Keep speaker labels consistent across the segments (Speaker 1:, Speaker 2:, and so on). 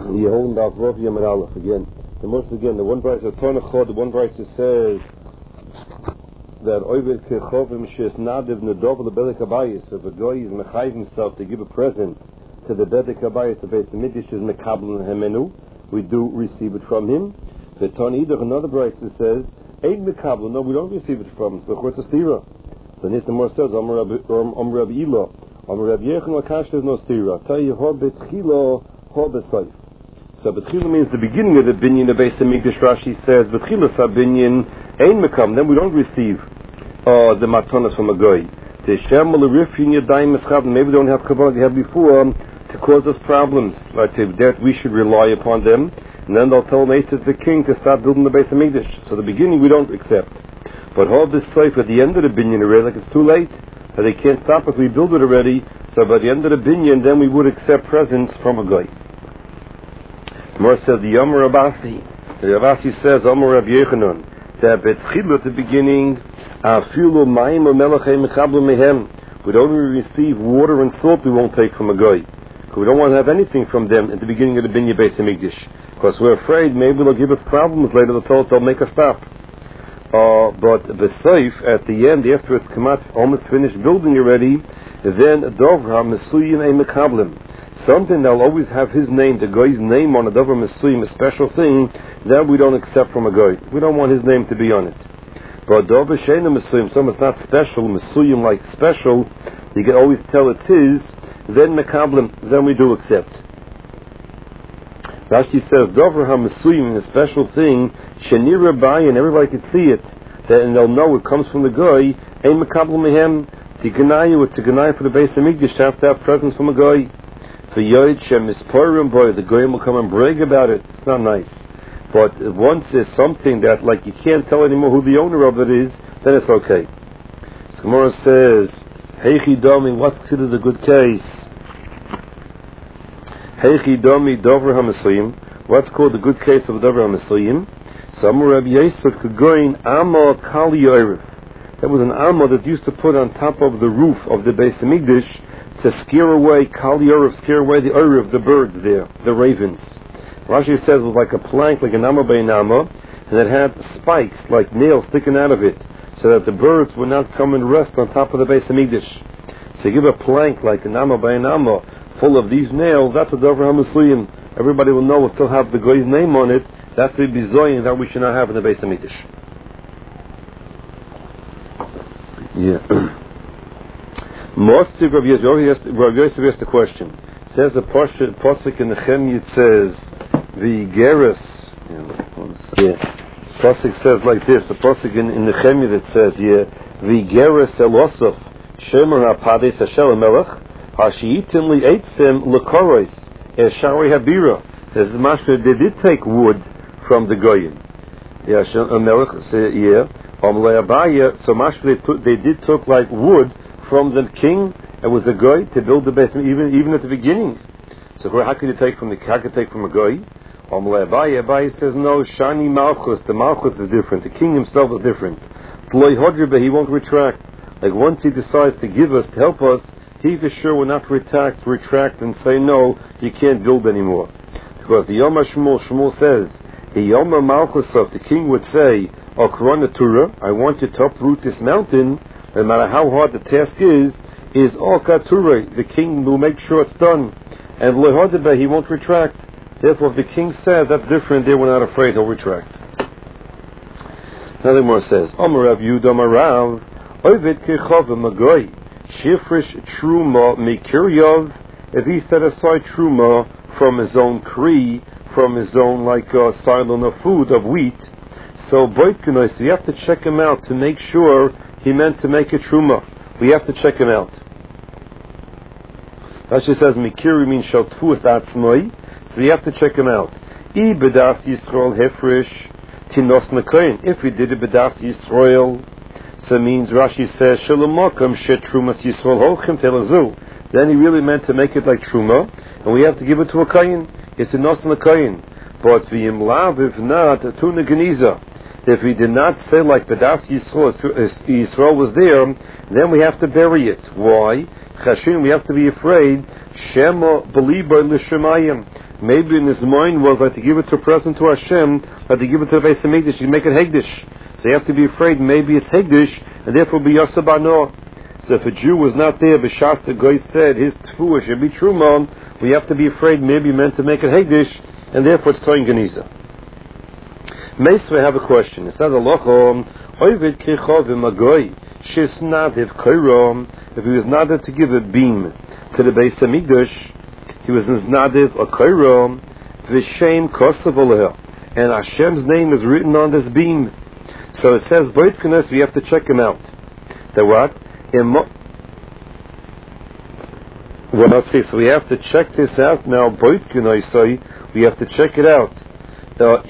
Speaker 1: Yeholim Daf Rav Yamad Aleph again. The one price of Tornachod, the one price that says that Oived Kechovim Shes Nadiv Nadov LeBedek Habayis. If a guy is mechayiv himself to give a present to the Bedek Habayis, the Beis Hamikdash is mekabel hemenu. We do receive it from him. The Tornidach, another price that says Ein mekabel. No, we don't receive it from him. So it's a stira. So Nistamor says Amar Rabbi Ilo, Amar Rabbi Yechon Lakash. There's no stira. Tell you Hor Betchilo Hor Besayf. So Betchila means the beginning of the binyan of Beis Hamikdash. Rashi says Betchila Sabinyan Ein Mekam. Then we don't receive the matanas from a goy. The Shem L'Rifin Yadayim Eschad. Maybe they don't have kabbalah they had before to cause us problems. Like that we should rely upon them. And then they'll tell the king to start building the Beis Hamikdash. So the beginning we don't accept. But Hor Besayf at the end of the binyan already, like it's too late. They can't stop us. We build it already. So by the end of the binyan, then we would accept presents from a goy. More says the Yomer Abasi. The Abasi says, Omer Rabbi Yechanan, that Betchila at the beginning, Afilu Mayim Melachei Mechablu Mehem. We don't receive water and salt we won't take from a goy. We don't want to have anything from them at the beginning of the Binyan Beis Hamikdash. Because we're afraid maybe they'll give us problems later, they'll make us stop. But the Besaif, at the end, after it's come out, almost finished building already, then Dovra Mesuyim E Mekablim. Something that'll always have his name, the guy's name on a Dover Mesuyim, a special thing, that we don't accept from a guy. We don't want his name to be on it. But Dover Sheina Mesuyim, something that's not special, Mesuyim like special, you can always tell it's his, then Mekablim, then we do accept. Rashi says, Dover HaMesuyim, a special thing, Shenira Bayi, and everybody can see it, and they'll know it comes from the guy, Ein Mekablim Mehem, Tiganayu, it's a Ganaya for the Beis Hamikdash, to have presents from a guy. The goyim will come and brag about it. It's not nice. But once there's something that, like, you can't tell anymore who the owner of it is, then it's okay. So Gemara says, Heichi Domi, what's considered a good case? Heichi Domi Dover HaMesuyim. What's called the good case of Dover HaMesuyim? So Amar Rabbi Yisrael Kegoyin Amma Kali Yorev. That was an Amma that used to put on top of the roof of the Beis Hamikdash to scare away Kal Yorev, scare away the Yorev, the birds there, the ravens. Rashi says it was like a plank, like an Amma Bein Amma, and it had spikes, like nails sticking out of it, so that the birds would not come and rest on top of the Beis Hamikdash. So you give a plank like an Amma Bein Amma, full of these nails, that's a Dover HaMesuyim. Everybody will know we'll still have the guy's name on it. That's the bizoyin that we should not have in the Beis Hamikdash. Yeah. Mostiv Rabbi Yosef asked the question. It says the Pasuk in Nehemiah, it says the Geras. Pasuk says like this. The Pasuk in Nehemiah that says the Geras Elosov Shemer HaPades Hashel Melech Hashiitim Li Eitzim Lekoros Shari Habira. This is Mashma. They did take wood from the Goyim. Melech so Mashma they did took like wood from the king. It was a guy to build the Beis even at the beginning. So how can you take from a guy? Abaye says no. Shani Malchus, the Malchus is different. The king himself is different. He won't retract. Like once he decides to give us, to help us, he for sure will not retract and say no, you can't build anymore. Because the Yom Shmuel says the Yom Malchus of the king would say, O Korona Torah, I want you to uproot this mountain. No matter how hard the task is all katurei. The king will make sure it's done. And lehodebe, he won't retract. Therefore, if the king says that's different, they were not afraid, he'll retract. Nothing more says, Omer Rav Yudam Arav, Ovid Kechovim Magoy, Shifrish Truma Mikiryov, if he set aside Truma from his own Kri, from his own silon of food, of wheat, so Boitkanoi, so you have to check him out to make sure he meant to make a truma. We have to check him out. Rashi says Mikiri means Shaltfuas Atzmoi, so we have to check him out. I Bedas Yisrael Hefresh Tinos Nakain. If he did a Bedas Yisrael, so it means Rashi says Shalamakam Shet Trumas Yisrael Holchem Telazu. Then he really meant to make it like truma, and we have to give it to a kain. It's a Nos Nakain. But the Imlav, if not, Tuna Geniza. If we did not say like Bedas Yisrael was there, then we have to bury it. Why? Chashin, we have to be afraid. Shema Beliba L'Shemayim. Maybe in his mind was like to give it to a present to Hashem, like to give it to the Beis HaMikdash, you make it Hegdish. So you have to be afraid maybe it's Hegdish, and therefore be Yosef Bano. So if a Jew was not there, B'shas the Goy said his Tfuah should be Truma, we have to be afraid maybe meant to make it Hegdish, and therefore it's Toyin Geniza. Meisvei have a question. It says, Alochom, Oivid Kechovim Agoy, Shis Nadiv Koirom, if he was nadiv to give a beam to the Beis HaMikdash, he was nadiv a Koirom, V'shem Kosav Oleh, and Hashem's name is written on this beam. So it says, Boitzkenes, we have to check him out. That what? So we have to check this out now. Boitzkenes, we have to check it out. If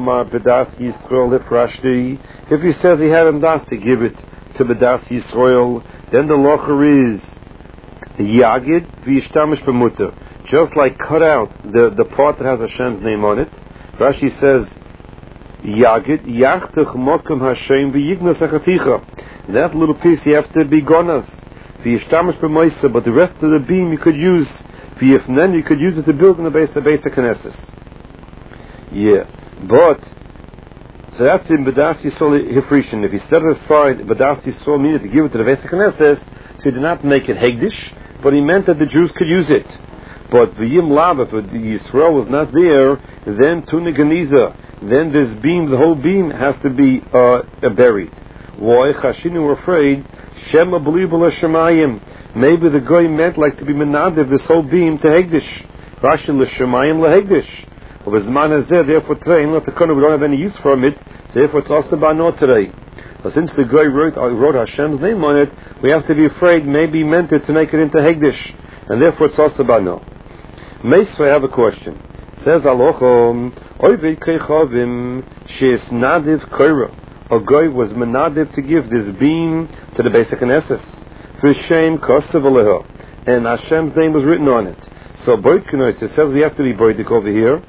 Speaker 1: he says he had him das to give it to B'das Yisrael, then the locher is Yagid v'yishtamish b'mutter. Just like cut out the part that has Hashem's name on it. Rashi says Yagid yachtach mokum Hashem v'yignas achaticha. That little piece you have to be gonas v'yishtamish b'moisa, but the rest of the beam you could use v'yifnen, you could use it to build in the base of Knesset. Yeah, but so that's in B'das Yisrael Hifrishin. If he set it aside, B'das Yisrael needed to give it to the Beis Knesset, so he did not make it Hegdish, but he meant that the Jews could use it. But V'yim Lav, if Yisrael was not there, then Tuna Geniza, then this beam, the whole beam, has to be buried. Why? Chashinu were afraid, Shema B'libul Hashemayim. Maybe the guy meant like to be Menadiv, this whole beam to Hegdish. Rashi L'Shemayim LeHegdish. Therefore today, we don't have any use from it, so therefore it's also Bano today. But since the guy wrote Hashem's name on it, we have to be afraid maybe he meant it to make it into Hegdish, and therefore it's also Bano. Meisvei, I have a question. It says, Alochom, Oivid Kechovim, Sheis Nadiv Koira. A guy was Menadiv to give this beam to the Beis Knesset. V'shem Kosav Aleha. And Hashem's name was written on it. So, Boitkenos, it says we have to be Boidik over here.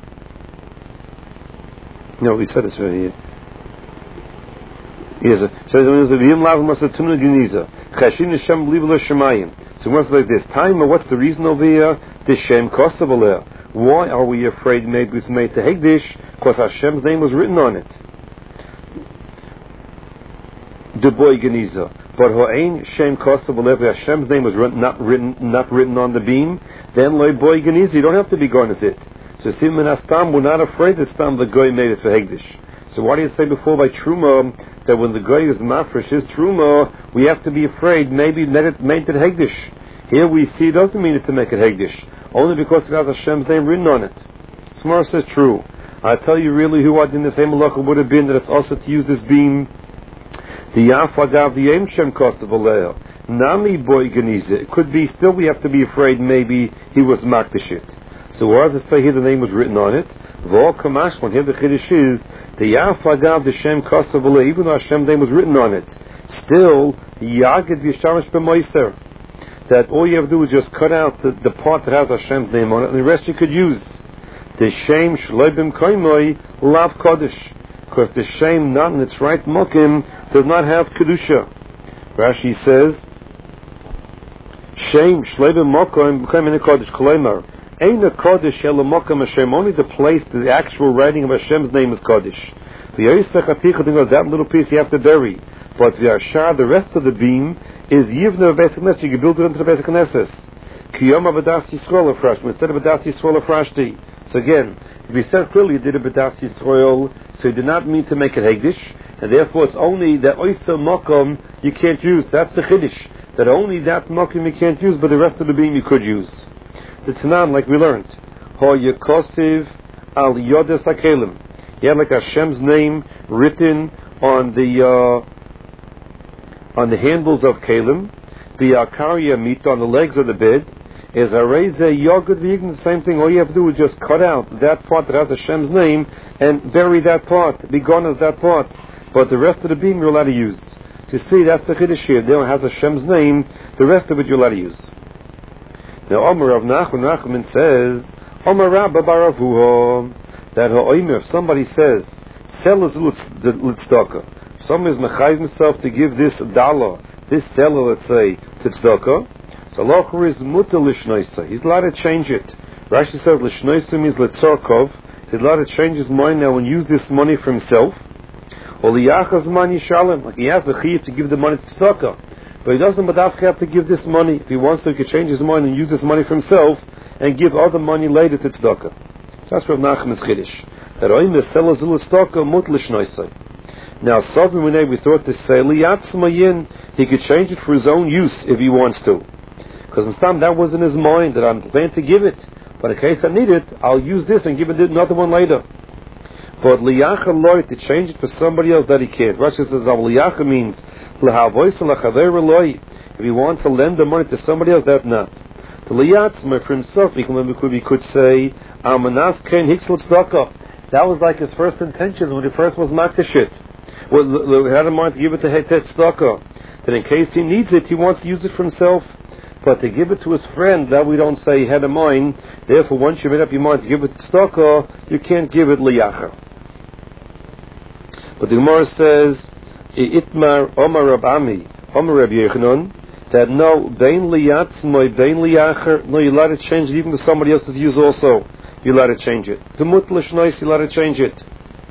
Speaker 1: No, we said this right here. Yes, so it what's like this? Time, what's the reason over here? The Shem Kosav. Why are we afraid maybe it's made to Hegdish? Because Hashem's name was written on it. The boy Geniza. But Ho'ain Shem Kosav, Hashem's name was not written on the beam, then Loi boy Geniza, you don't have to be going as it. So Simon Astam, we're not afraid that Stam the Goy made it for Hegdish. So why do you say before by Truma that when the Goy is mafresh his Truma, we have to be afraid maybe made it Hegdish? Here we see it doesn't mean it to make it Hegdish, only because it has Hashem's name written on it. Smar says true. I tell you really who in the same halacha would have been that it's also to use this beam. The Yafagav the Yem Shem Kosav Aleah. Nami boy Geniza. It could be still we have to be afraid maybe he was makdish it. So where does it say here the name was written on it? V'ol kamashman, here the chiddush is, the Yafagav the Shem Kosav Aleah, even though Hashem's name was written on it, still, Yagid v'yishamish b'moiser, that all you have to do is just cut out the part that has Hashem's name on it, and the rest you could use. The Shem shleibim koimoi lav kodesh, because the Shem, not in its right mokim, does not have kedusha. Rashi says, Shem shleibim mokim b'koim in kodesh koleimar. Ain't a Kodesh Elamokam Hashem, only the place, the actual writing of Hashem's name is Kodesh. That little piece you have to bury. But the Ashar, the rest of the beam, is Yivna Beis Knesset, you can build it into the Beis Knesset. Kiyoma B'das Yisrael Afrashti, instead of B'das Yisrael Afrashti. So again, if he says clearly he did a B'das Yisrael, so he did not mean to make it Hegdish, and therefore it's only the Oysa Mokom you can't use. That's the Chiddush. That only that Mokom you can't use, but the rest of the beam you could use. The Tanan, like we learned, Ho Yekosiv Al Yodes HaKelim. You have like Hashem's name written on the handles of Kelim. The Akarya meat on the legs of the bed is Areze Yogad V'Yign. The same thing. All you have to do is just cut out that part that has Hashem's name and bury that part. Be gone as that part. But the rest of the beam you're allowed to use. So you see, that's the Chiddush here. There has Hashem's name. The rest of it you're allowed to use. Now, Omer of Nachman says, Omer Rabba Baravuho, that if somebody says, sell his tzedakah, someone is mechayiv himself to give this dollar, this seller, let's say, to tzedakah, so locher is mutar lishnoisa. He's allowed to change it. Rashi says, L'shnoisu means letzorkov. He's allowed to change his mind now and use this money for himself. Or liyachas man yishalem. Like he has the chiyuv to give the money to tzedakah. But he doesn't have to give this money. If he wants to, he can change his mind and use this money for himself and give other money later to tzedakah. That's Rav Nachman's chiddush. That oim mesel azul tzedakah mut l'shnoisai. Now, Sovim Renei, we thought to say, liyatzmayin, he could change it for his own use if he wants to. Because in some that was in his mind, that I'm planning to give it. But in case I need it, I'll use this and give it another one later. But liyacha loy, to change it for somebody else, that he can't. Rashi says, liyacha means, if he wants to lend the money to somebody else, that's not. To liyatzma, for himself, we could say, amanas ken hiksel tzedakah. That was like his first intention when he first was makdashit. Well, he had in mind to give it to tzedakah. That in case he needs it, he wants to use it for himself. But to give it to his friend, that we don't say he had in mind. Therefore, once you made up your mind to give it to tzedakah, you can't give it liyacha. But the Gemara says, Itmar Omar Rab Ami, Omar Rab Yechanan, that no, bein liyatzmoi, bein liyacher, no, you're allowed to change it even to somebody else's use also. You're allowed to change it. To mutlish noise, you're allowed to change it.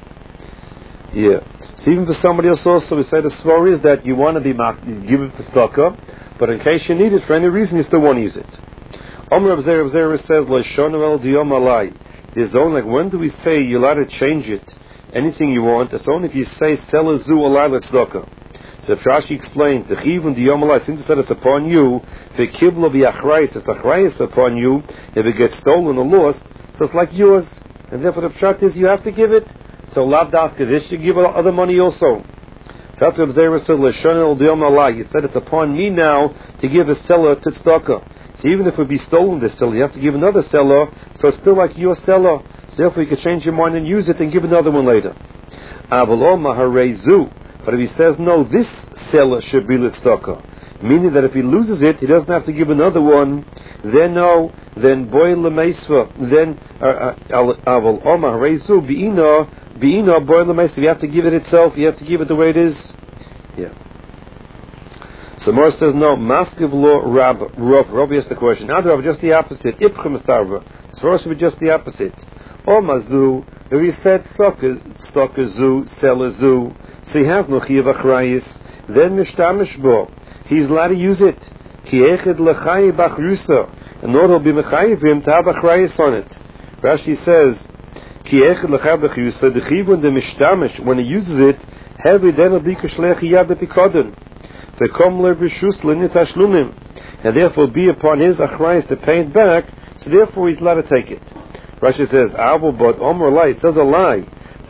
Speaker 1: Yeah. So even for somebody else also, we say the story is that you want to be give it to tzedakah, but in case you need it for any reason, you still want to use it. Omer Rav Zera says, L'shonu el diyom alai. There's only, like, when do we say you're allowed to change it? Anything you want, it's only if you say, sell a zu alai l'tzedakah. So if Rashi explained, the chivun diyom alai, since it said it's upon you, the kibla b'achrayis, it's achrayis upon you, if it gets stolen or lost, so it's like yours. And therefore the pshat is you have to give it. So lav dafka this, you give other money also. So that's what Zera said, L'shon el diyom alai. He said it's upon me now to give a seller to tzedakah. So even if it would be stolen, this seller, you have to give another seller, so it's still like your seller. So therefore you can change your mind and use it and give another one later. Avalom maharezu. But if he says, no, this seller should be l'tzedakah, meaning that if he loses it, he doesn't have to give another one, then no, then boy lemeisva, then avalom maharezu bi'ina boy lemeisva. You have to give it itself, you have to give it the way it is. Yeah. So Mor says, no, maskiv lo Rav asked the question. Now Rav, just the opposite. Ipchem estarva. So should be just the opposite. O mazu, if he said stokazu, selazu, so he has no chiyav achrayis, then mishtamish bo. He's allowed to use it. Ki echid lechayi bachrusa. In order to be mechayiv him to have achrayis on it. Rashi says, Ki echid lechayi bachrusa, the chivun the mishtamish, when he uses it, heavy then will be kashlech yad bepikodin. And therefore be upon his achrayis to pay it back, so therefore he's allowed to take it. Rashi says, but Omer Lai, it says a lie.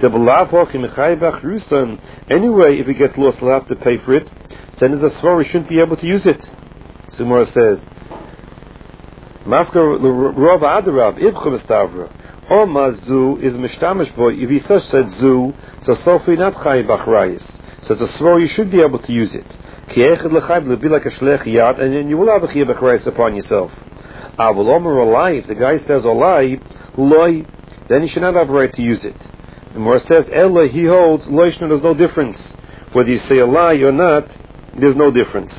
Speaker 1: Anyway, if it gets lost, he'll have to pay for it. Then as a svar, he shouldn't be able to use it. Sumara says, Maskar Rav Adarav, Ibchum Estavra. O mazu is mishtamish boy. If he said zu, so sofi not chay b'achrayis. So as a svar, you should be able to use it. Ki echad l'chayb will be like a shlech yad, and then you will have a chiyah b'achrayis upon yourself. Avol Omer Olai, if the guy says Olai, loy, then he should not have a right to use it. The Gemara says, Ella, he holds, loishna, there's no difference. Whether you say a lie or not, there's no difference.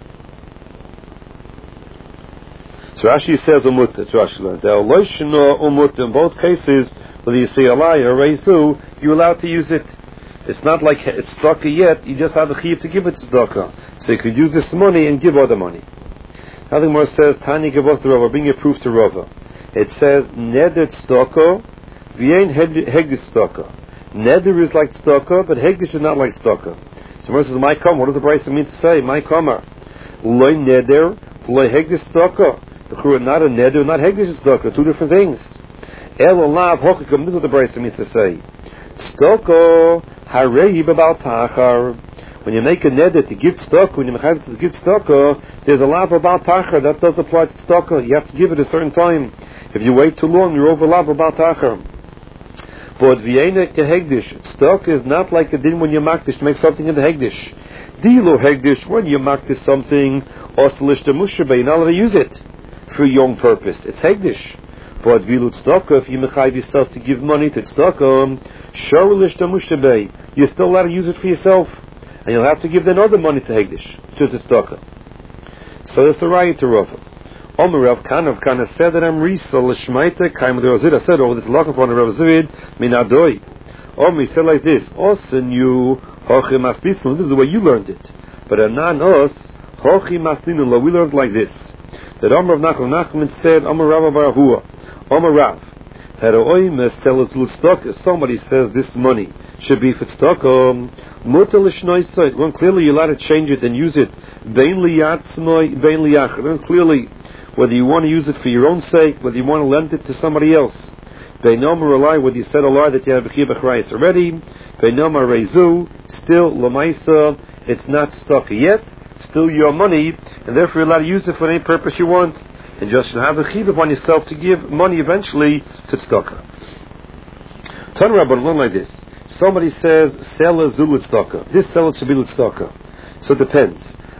Speaker 1: So Rashi says, umutta, it's Rashi learns. Loishna, umutta, in both cases, whether you say a lie or reisu, you're allowed to use it. It's not like it's tzedakah yet, you just have a chiyuv to give it tzedakah. So you could use this money and give other money. Now the Gemara says, Tani gavos the Rava, bring a proof to Rava. It says, Neder tzedakah, v'yein hegdish tzedakah. Neder is like tzedakah, but hegdish is not like tzedakah. So Gemara says, my kamar, what does the Brisa mean to say? My kamar. Loy neder, loy hegdish tzedakah. The Chura, not a neder, not hegdish tzedakah, two different things. El olav hokikam, this is what the Brisa means to say. Tzedakah, harei b'bal tachar. When you make a neder to give tzedakah, when you make to give tzedakah, there's a lav about tachar that does apply to tzedakah. You have to give it a certain time. If you wait too long, you're over lav about tachar. But v'yeina kehegdish, tzedakah is not like a din when you makdish to make something in the hegdish. Dilo hegdish, when you makdish something, oslish the mushabeh, you're not allowed to use it for your own purpose. It's hegdish. But vilu tzedakah, if you mechayiv yourself to give money to tzedakah, shorlish the mushabeh, you're still allowed to use it for yourself. And you'll have to give then other money to Hegdish, to tzedakah. So that's the right to Rava. Omer Rav Kana said that I'm Risa l'shmaita kaim the Razid. I said, oh, this looking for the Rav Zvid minadoi. Omer said like this: Osen you hochi masbisnu. This is the way you learned it. But anan us hochi masbisnu. We learned like this. That Omer Rav Nachman said, Omer Rav Barahua, Omer Rav. Somebody says this money should be for tzedakah. When clearly you're allowed to change it and use it. Then clearly, whether you want to use it for your own sake, whether you want to lend it to somebody else. Whether you said a lie that you have a chiyuv already. Still lamaisa, it's not tzedakah yet. Still your money, and therefore you're allowed to use it for any purpose you want. And just should have a chiyuv on yourself to give money eventually to tzedakah. Turn Rabban learn like this. Somebody says, sell a zul tzedakah. This sell it should be tzedakah. So it depends.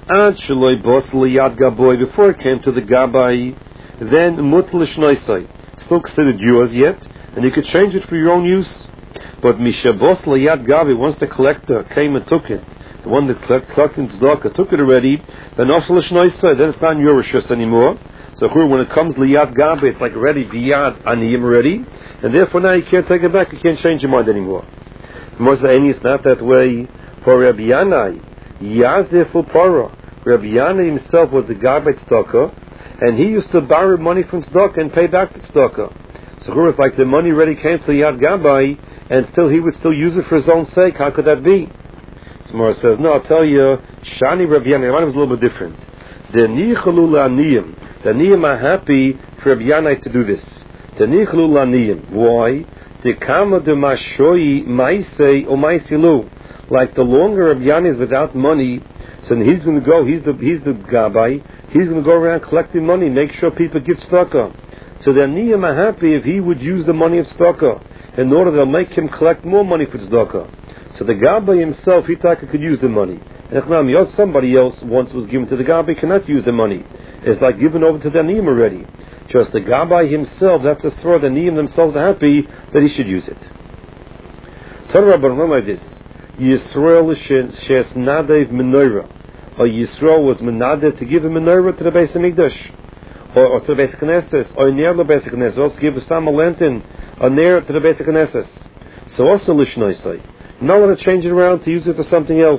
Speaker 1: Before it came to the gabai, then mutal shnoisai. Still considered yours yet, and you could change it for your own use. But mishabos liyad gabi, once the collector came and took it, the one that collected tzedakah took it already, then also shnoisai, then it's not your rishus anymore. So when it comes liyad gabi, it's like already biyad aniyim already, and therefore now you can't take it back, you can't change your mind anymore. It's not that way for Rabbi Yanai. Yazif Upara. Rabbi Yanai himself was the garbage tzedakah, and he used to borrow money from tzedakah and pay back the tzedakah. So it was like the money already came to Yad Gabai, and still he would still use it for his own sake. How could that be? Samara says, no, I'll tell you, Shani Rabbi Yanai, mine was a little bit different. The Niyim are happy for Rabbi Yanai to do this. The Niyim. Why? The Kama de Mashoi Maisei or Maisilu. Like the longer Rabbi Yanai is without money, so he's going to go, he's the Gabai, he's going to go around collecting money, make sure people give tzedakah. So the Niyim are happy if he would use the money of tzedakah in order to make him collect more money for tzedakah. So the Gabai himself, he thought he could use the money. And somebody else once was given to the Gabai cannot use the money. It's like given over to the Niyim already. Just the Gabai himself, that's a throw, the Niyim themselves are happy that he should use it. Tell Rabban like this. Yisrael shes nadev menorah. Or Yisrael was menadev to give a menorah to the Beis Hamikdash. Or to the Beis Knesset. Or near the Beis Knesset. Also give a Sam Lentin. Or near to the Beis Knesset. So also Lishnoisai. Not want to change it around to use it for something else.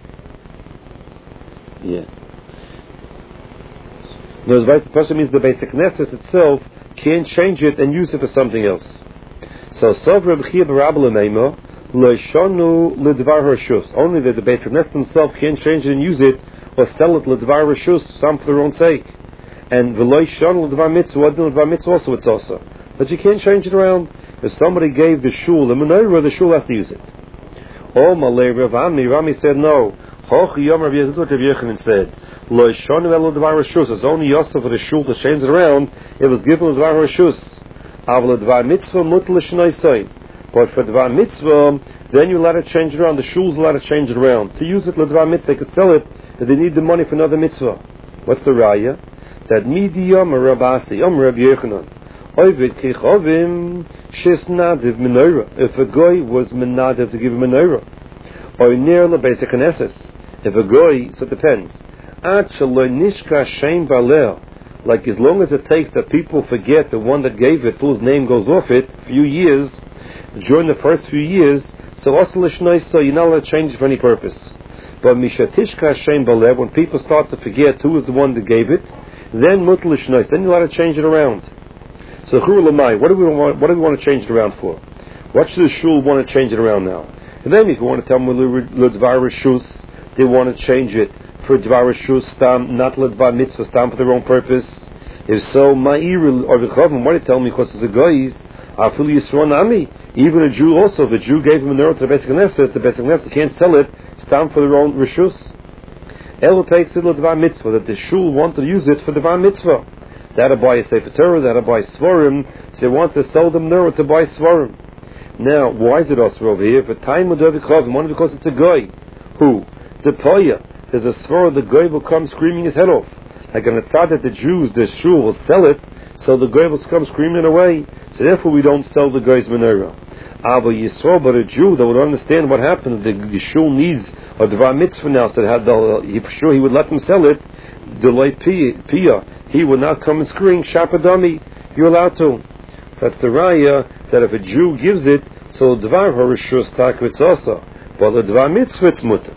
Speaker 1: Yeah. No, the vice person means the basic Knesset itself can't change it and use it for something else. So, only that the basic Knesset himself can't change it and use it, or sell it l'dvar reshus, some for their own sake. And v'lo shon l'dvar mitzvah also it's also. But you can't change it around. If somebody gave the shul the menorah, the shul has to use it. Oh, Malay Rami said no. Hoch Yom Rav Yehuda, this is what Rav Yechanan said. Lo shonu elo dvar reshus. It's only Yosef for the shul to change it around. It was given dvar reshus. Avol dvar mitzvah mutal shnoisai. But for dvar mitzvah, then you're allowed to change it around. The shul's allowed to change it around. To use it l'dvar mitzvah, they could sell it, and they need the money for another mitzvah. What's the raya? That midi Yom Rabasi Yom Rav Yechanan. Ovid kichovim shes nadiv menorah. If a guy was menadiv to give a menorah, or near the basic Knesset. If a goy, so it depends. Like as long as it takes that people forget the one that gave it, whose name goes off it, a few years, during the first few years, so you're not allowed to change it for any purpose. But when people start to forget who was the one that gave it, then you're allowed to change it around. So what do we want to change it around for? What should the shul want to change it around now? And then if you want to tell them l'dvar reshus, they want to change it for dvar reshus stam, not l'dvar mitzvah stam for their own purpose. If so, ma'ir or v'chavim, why do you tell me because it's a goyis? Afil Yisro nami. Even a Jew also, if a Jew gave him a menorah to the Beis Knesset, the Beis Knesset can't sell it stam for their own reshus. El takes it l'dvar mitzvah, that the shul want to use it for dvar mitzvah. They had to buy a Sefer Torah, they had to buy Svarim, so they want to sell them menorah to buy Svarim. Now, why is it also over here? For time of David Chavim, only because it's a guy. Who? The Poya. There's a svara, the guy will come screaming his head off. Like on the tzad that the Jews, the shul will sell it, so the guy will come screaming away. So therefore we don't sell the guy's menorah. But Yisrael, but a Jew that would understand what happened, the shul needs a dvar mitzvah now, so for sure he would let them sell it. Delay pia. he would not come and scream, Shapadami, you're allowed to. So that's the raya, that if a Jew gives it, so Dvar Harishus Takwitz also. But the Dvar Mitzvah it's mutter.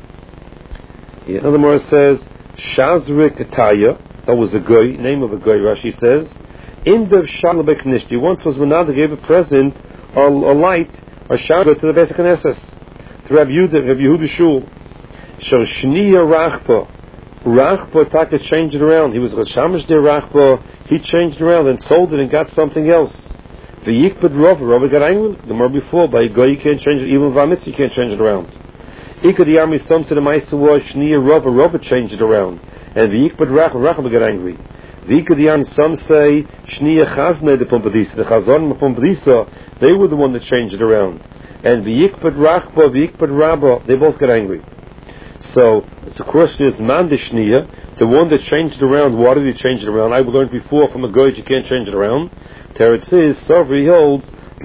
Speaker 1: Another more says, Shazrik Ataya, that was a goy, name of a goy, Rashi says, Indav Shalabek Nishti, once was Menada gave a present, or a light, or Shalabek to the Beis HaKnesses, to Rabbi Yehuda Shul. Shal Shniya Rachba, Rachba Taka changed it around. He was Shamash de Rachba, he changed it around and sold it and got something else. The Yikbad Rava got angry, the more before, by a goy you can't change it, even Vamitz you can't change it around. Ikad Yami, some said the Maisa was Shniya Rava changed it around. And the Yikbad Rachba got angry. The Ikad Yami, some say Shniya Chazne de Pompadisa, the Chazon Pompadisa, they were the one that changed it around. And the Yikbad Rachba, the Yikbad Rabba, they both got angry. So, the question is, Man de Shniya, the one that changed it around, why did he change it around? I learned before from a goy you can't change it around. Teretz says, Savri holds,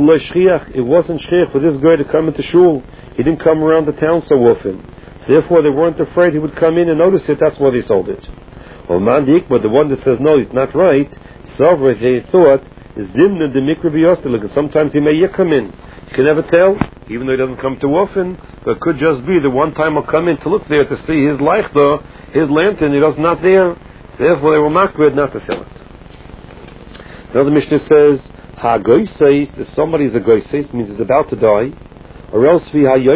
Speaker 1: it wasn't shchiach for this guy to come into shul. He didn't come around the town so often. So therefore they weren't afraid he would come in and notice it, that's why they sold it. Well, Mandik, but the one that says no, it's not right, Savri, they thought, is Dimna de Mikra B'Yostel, because sometimes he may yet come in. You can never tell, even though he doesn't come too often, but it could just be the one time he'll come in to look there to see his leichter, his lantern, he was not there. So therefore they were makbid not to sell it. Another Mishnah says, Ha-goyseis, if somebody is a goyseis, means he's about to die, or else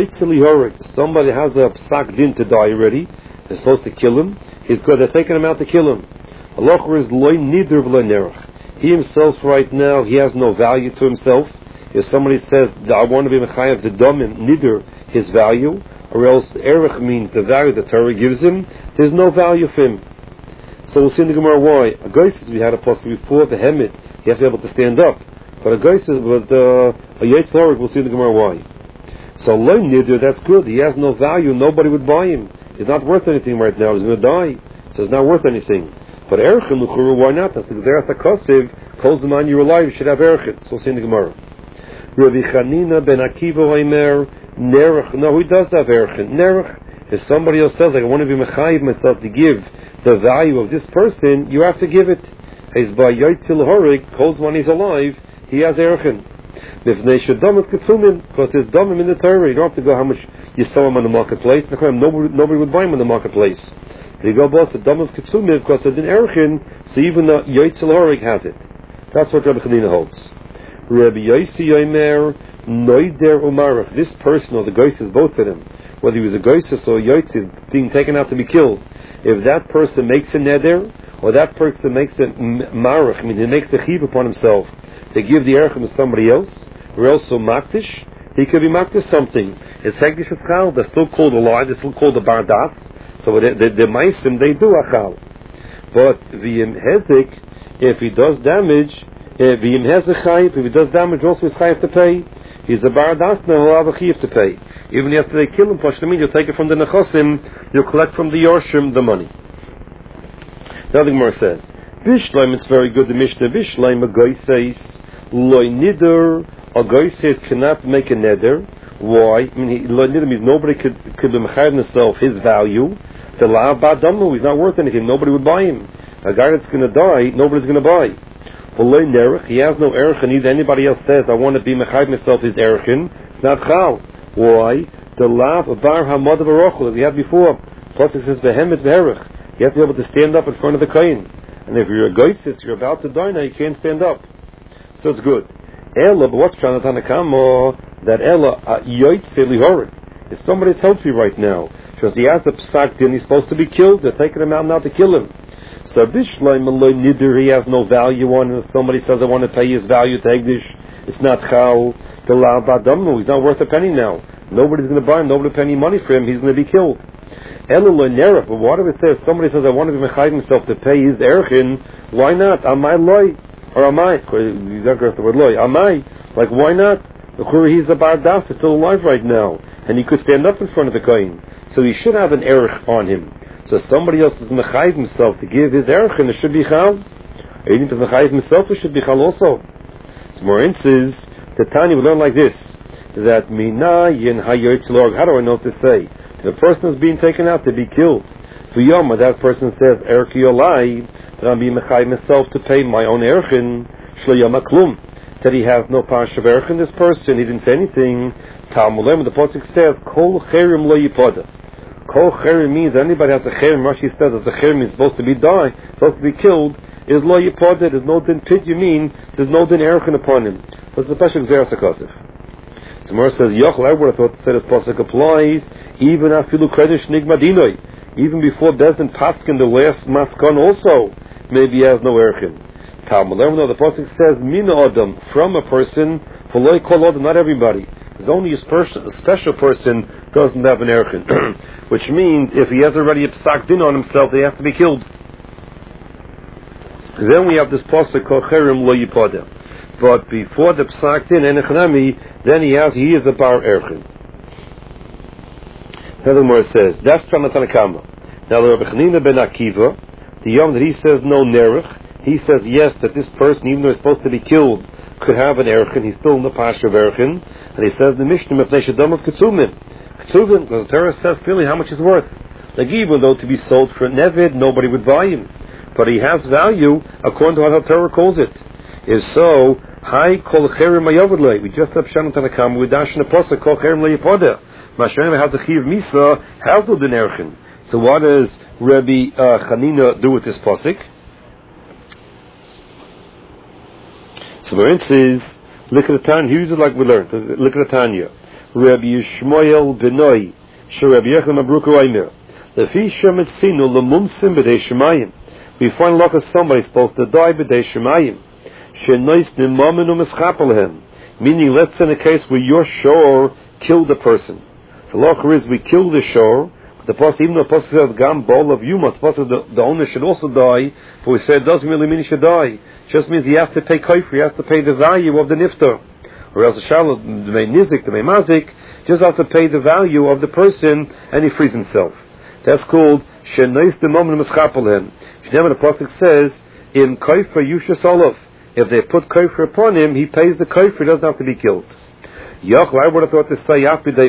Speaker 1: somebody has a psak din to die already, they're supposed to kill him, he's good, they're taking him out to kill him. Allah is loy nidr v'loy nerach. He himself right now, he has no value to himself. If somebody says, I want to be mechayev the domim, nidr, his value, or else erech means the value the Torah gives him, there's no value for him. So we'll see in the Gemara why. A goyseis, we had a possible before, the hemit, he has to be able to stand up. But a goyseis, a yetz lorik, we'll see in the Gemara why. So loy nidr, that's good. He has no value. Nobody would buy him. He's not worth anything right now. He's going to die. So it's not worth anything. But erchin l'churu, why not? That's because there's a kosiv. Calls the man you're alive. You should have erchin. So we'll see in the Gemara. Rabbi Chanina ben Akiva Omer nerach. No, he does have erchin. Nerach. If somebody else says, like, I want to be mechayiv myself to give the value of this person, you have to give it. He's by yotzil horig. Calls when he's alive. He has erchin. Because there's domim in the Torah. You don't have to go how much you sell him on the marketplace. Nobody would buy him on the marketplace. You go boss the dom of Kitsumim because it's in Erchin, so even the Yoitzel Horig has it. That's what Rabbi Chanina holds. Rabbi Yossi Yomer Noider Umarach. This person or the Goyses, both of them, whether he was a Goyses or a Yoitzel, being taken out to be killed. If that person makes a neder, or that person makes a marach, I mean he makes a chiv upon himself to give the erchem to somebody else, or else so maktish, he could be maktish something. It's hegdish achal, they're still called a law, they're still called a bardas, so the meisim, they do achal. But v'im hezik, if he does damage, v'im hezek chayiv, if he does damage, also he's chayiv to pay. He's a bardas, now he'll have a chayiv to pay. Even after they kill him, Pashtamin, you'll take it from the nechosim, you'll collect from the yorshim the money. The other Gemara says, Bishleim, it's very good, the Mishnah, Bishleim, a goy says, Loi nidr, a goy says cannot make a neder. Why? I mean, Loi nidr means nobody could be mechayev himself his value. The la badamu, he's not worth anything, nobody would buy him. A guy that's going to die, nobody's going to buy. Well, Loi nerech, he has no erchin, either anybody else says, I want to be mechayev myself his erchin, it's not chal. Why? The la bar hamad barochel, that we had before. Plus it says, behemet beherech. You have to be able to stand up in front of the kohen. And if you're a goysis, you're about to die now, you can't stand up. So it's good. Ella, but what's Pshat Tanakamo? That Ella, yoytze lihorin. If somebody's healthy right now, because he has the psak din, he's supposed to be killed, they're taking him out now to kill him. So Bishleim Aloi Nidr, he has no value on him. If somebody says, I want to pay his value to Egdish, it's not chal. The la badamnu, he's not worth a penny now. Nobody's going to buy him, nobody will pay any money for him, he's going to be killed. But why do we say if somebody says I want to be mechayiv himself to pay his erchin, why not? Amai loy or amai? You don't get the word loy. Amai, like why not? He's the bardas, he's still alive right now, and he could stand up in front of the kohen, so he should have an erch on him. So if somebody else is mechayiv himself to give his erchin, it should be chal. Even if he's mechayiv himself, it should be chal also. So more instances, the Tanya we learn like this: that mina yin hayoytz lorg. How do I know what to say? The person is being taken out to be killed. V'yoma, that person says, Erki Olai, that I'm being mechayiv myself to pay my own erchin, shlo yama klum, that he has no parsha erchin, this person, he didn't say anything. Talmulem, the pasuk says, kol cherim lo yipoda. Kol cherim means anybody has a cherim, Rashi says, as a cherim is supposed to be died, supposed to be killed, is lo yipoda, there's no din pid, you mean, there's no din erchin upon him. That's a special xeris hakosif. So Gemara says, Yochel, I would have thought that this pasuk applies, even afilu kredesh nigmadinoi, even before Bezdin Paskin, the last maskon also, maybe he has no erchin. Talmud, the pasuk says, Mina Adam, from a person, for loy kol Adam, not everybody. There's only a special person doesn't have an erchin, which means if he has already a psak din on himself, they have to be killed. Then we have this pasuk called cherim lo yipoda. But before the psak din and echanami, then he is a bar erchin. Another more says that's from the Tanakama. Now the Rabbi Chanina ben Akiva, the yom that he says no nerech, he says yes that this person, even though he's supposed to be killed, could have an erchin. He's still in the pasha of erchin, and he says the Mishnah if they should dump of ketzuvim, because the Torah says clearly how much he's worth. Like even though to be sold for nevid, nobody would buy him, but he has value according to how the Torah calls it. Is so high kol cherim mayavudlei. We just have Shannon Tanakam. We dash in a pasuk kol cherim leyipoda. Mashiach has the chiv misa has the din erchin. So what does Rabbi Chanina do with this pasuk? So where it says, look at the Tanya. Here's it like we learned. Look at the Tanya. Rabbi Yishmael benoi sheRabbi Yechon Mabruku Aimer. Lefi shemet sinu lemumsim b'dei shemayim. We find like somebody supposed to die b'dei shemayim. Meaning, let's say in a case where your shor killed a person. So, law is we kill the shor, but the pasuk, even though the pasuk says gam bol of you must, the owner should also die. But we say it doesn't really mean he should die. It just means he has to pay kofar, he has to pay the value of the niftar, or else the shalom, the may nizik, the may mazik, just has to pay the value of the person, and he frees himself. That's called shenais the moment mischapelhem. The pasuk says in kofar yushas olav. If they put kofar upon him, he pays the kofar, he doesn't have to be killed. Yochel, I would have thought to say,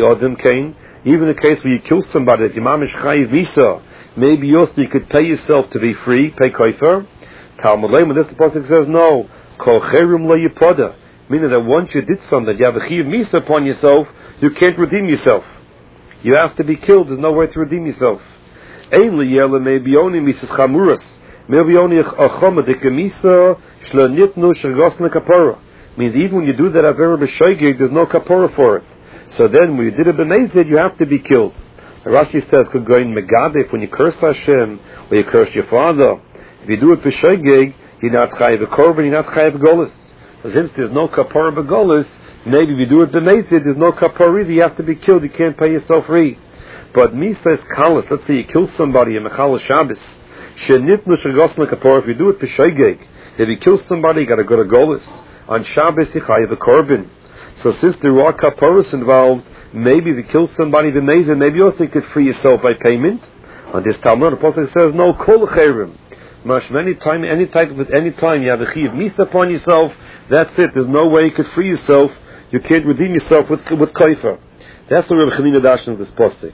Speaker 1: even in the case where you kill somebody, that Imam Chayiv Visa, maybe also you could pay yourself to be free, pay kofar. Talmud Leim, when this the pasuk says, no, kol cherim lo yipoda, meaning that once you did something, you have a chiv misa upon yourself, you can't redeem yourself. You have to be killed, there's no way to redeem yourself. Ein liyela maybe only misas chamuras. Maybe only a choma de kemisa shlonitnu shagosna kapora. Means even when you do that avera b'shoigig, there's no kapora for it. So then when you did it b'mezid, you have to be killed. Rashi says could go in megadif when you curse Hashem or you curse your father. If you do it b'shoigig, you're not chayiv korban, you're not chayiv golis. So since there's no kapora b'golis, maybe if you do it b'mezid, there's no kapora either. You have to be killed. You can't pay yourself free. But misa is kalas. Let's say you kill somebody in mechal Shabbos. If you do it b'shoigeg, if you kill somebody, you got to go to Golis. On Shabbos, you chayiv a korban. So since there are kaporos involved, maybe if you kill somebody b'mezid, maybe also you could free yourself by payment. On this Talmud, the pasuk says no kol cherim. Any time you have a chiv misa upon yourself, that's it. There's no way you could free yourself. You can't redeem yourself with kofar. That's the Rabbi Chanina dash of this pasuk.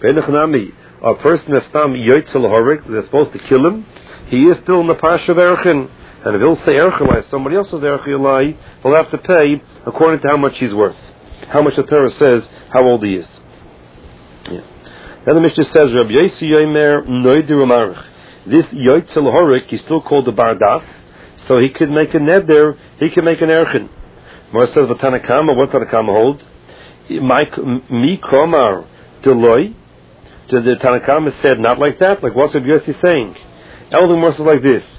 Speaker 1: A person that's tam yoitzel horik, they're supposed to kill him, he is still in the pasha of erchin. And if he'll say erchin, somebody else's erchin, he'll have to pay according to how much he's worth. How much the Torah says, how old he is. Yeah. Then the Mishnah says, Rabbi Yossi Yomer Noidir Umarich. This yoitzel horik, he's still called the bardas, so he could make a neder, he can make an erchin. Mor says, the Tanakama, what Tanakama hold? Mi komar deloi. The Tanakama said not like that. Like what's Rabbi Yossi saying? Elder Mor says like this: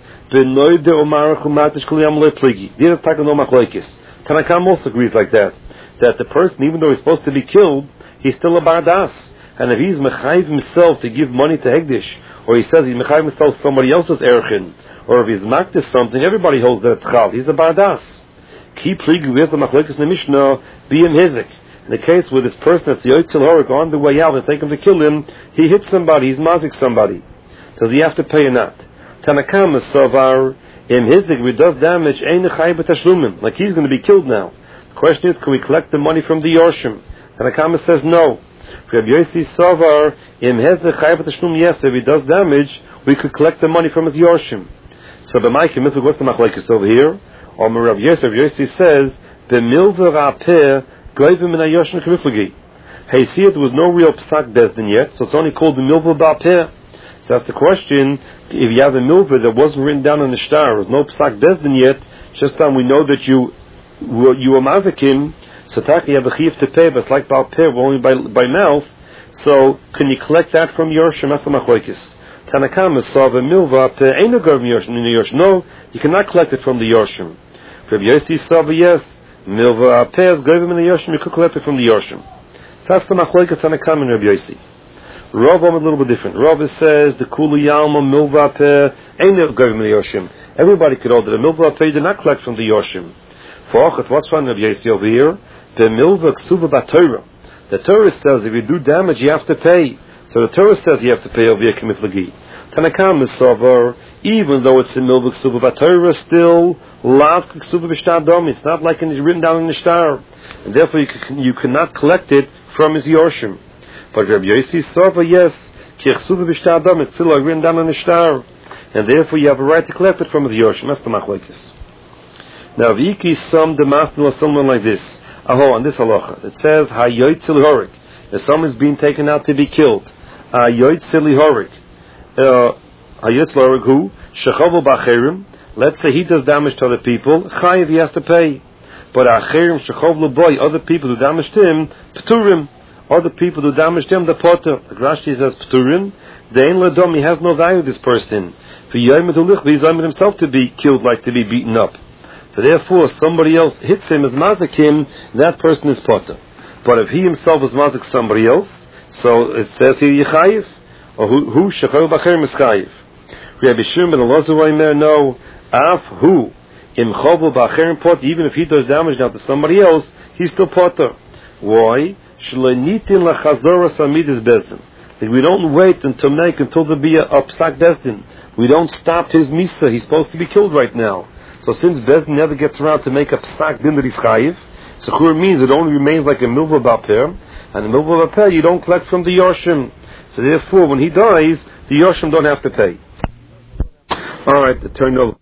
Speaker 1: Tanakama also agrees like that. That the person, even though he's supposed to be killed, he's still a bardas. And if he's mechayiv himself to give money to Hegdish, or he says he's mechayiv himself somebody else's erchin, or if he's makdis something, everybody holds that it's chal. He's a bardas. Keep pligi with the machlekes in the Mishnah, be in hizik. In the case where this person that's the yoitzel horik on the way out, they take him to kill him, he hits somebody, he's mazik somebody. Does he have to pay or not? Tanakama savar in hizik, if he does damage, ein chayiv b'tashlumim, like he's going to be killed now. The question is, can we collect the money from the yorshim? Tanakama says no. For Rabbi Yossi savar in hizik chayiv b'tashlum, yes, if he does damage, we could collect the money from his yorshim. So b'mayke miflig, what's the machlekes over here? Or Rav Yosef says the milva rapeh goyvim min hayoshim k'miflagi. Hey, see it, there was no real psak bezdin yet, so it's only called the milva ba'peh. So that's the question. If you have a milva that wasn't written down on the shtar, there was no psak bezdin yet, just then we know that you were mazakim, so taka you have a chiyuv to pay, but it's like ba'peh, only by mouth. So can you collect that from Yorshim? That's the machlokes. Tanakam is saw the milva ain't no government Yorshim. No, you cannot collect it from the Yorshim. Rabbi Yossi saw yes, milva apeh is government in the Yorshim. You could collect it from the Yorshim. That's the machlokes Tanakam and Rabbi Yossi. Rav is a little bit different. Rav says the kuli yalma milva apeh ain't no government in the Yorshim. Everybody could order the milva apeh. You did not collect from the Yorshim. For Achas, what's from Rabbi Yossi over here? The milva ksuva b'Torah. The Torah says if you do damage, you have to pay. So the Torah says you have to pay over Yekimiflagi. Tanakam is sover, even though it's in milva ksuva b'Torah, still lav ksuva b'shtadom. It's not like it's written down in the shtar, and therefore you cannot collect it from his yorshim. But Rabbi Yossi sover, yes, ki ksuva b'shtadom. It's still written down in the shtar, and therefore you have a right to collect it from his yorshim. That's the machlokes. Now, v'iki some demasnil or something like this. On this halacha, it says hayotzil horik. If someone is being taken out to be killed, hayotzil horik. Hayotzil horik who shechavu b'acherim. Let's say he does damage to other people. Chayiv, he has to pay. But acherim shechavu boy, other people who damaged him, pturim. Other people who damaged him, the potter. The Rashi says pturim. Dein ledom, he has no value. This person. V'yoyim etulich, he's himself to be killed, like to be beaten up. So therefore, somebody else hits him as mazakim, that person is potter. But if he himself is mazik somebody else, so it says here yichayiv, or who shechayu b'acherim is chayiv. Rabbi Shimon ben Elazar Omer, no, af hu im chavu b'acherim potter, even if he does damage now to somebody else, he's still potter. Why? Shlenitin lachazoras amidis bezdin. We don't wait until there be a psak bezdin. We don't stop his misa. He's supposed to be killed right now. So since Bezdin never gets around to make a psak din that he's chayiv, Sechur means it only remains like a milva b'aper, and the milva b'aper you don't collect from the Yorshim. So therefore, when he dies, the Yorshim don't have to pay. All right, turn over.